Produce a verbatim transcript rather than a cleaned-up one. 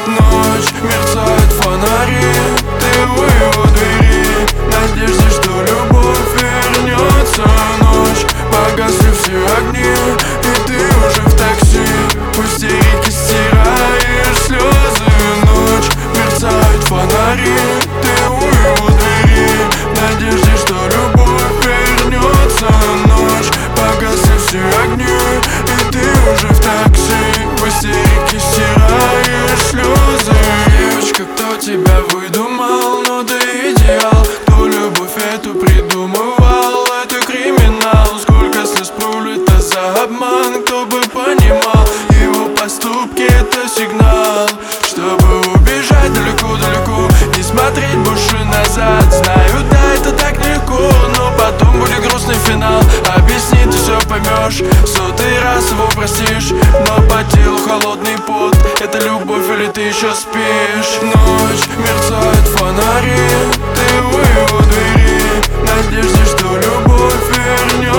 Ночь, мерцают фонари, ты у его двери, в надежде, что любовь вернется. Ночь, погасли все огни, и ты уже в такси, в истерике стираешь слезы. Ночь, мерцают фонари, ты у его двери, в надежде, что любовь вернется. Ночь, погасли все огни, и ты уже в такси, в истерике стираешь слезы. Девочка, кто тебя выдумал? Ну ты идеал. Кто любовь эту придумывал? Это криминал. Сколько слез пролито за обман? Кто бы понимал, его поступки это сигнал, чтобы убежать далеко-далеко, не смотреть больше назад. Знаю, да, это так легко, но потом будет грустный финал. Объясни, ты все поймешь, в сотый раз его простишь, но по телу холодный пот. Это любовь или ты еще спишь? Ночь, мерцают фонари, ты у его двери, в надежде, что любовь вернется.